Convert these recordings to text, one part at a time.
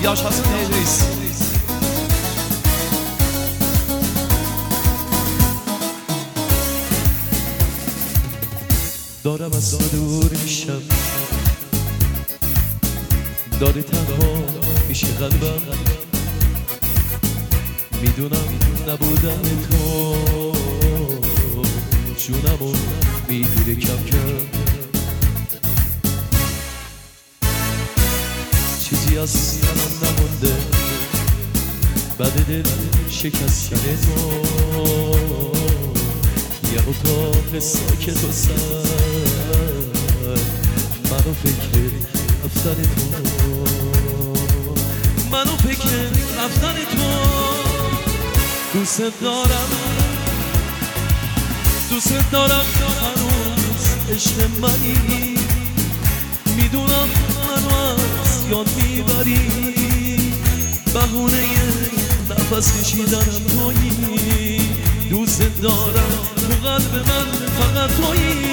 یاش حسن ادریس دارم از تو دور میشم داره تنها میشه قلبم میدونم نبودن تو جونمو میگیره کم کم چیزی از سنم نمونده بعد دل شکستن تو یه اتاق ساکت و سر منو فکر رفتن تو منو فکر رفتن تو دوست دارم هنوز عشق منی میدونم منو از یاد میبری بهونه نفس کشیدنم تویی دوست دارم تو قلب من فقط تویی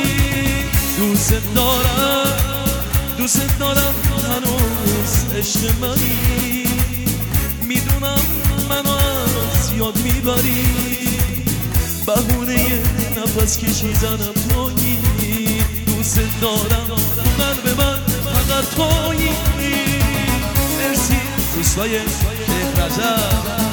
دوست دارم هنوز عشق منی میدونم منو از یاد میبری بهونه نفس کشیدنم تویی دوست دارم تو قلب من فقط تویی مرسی روستای شیخ رجب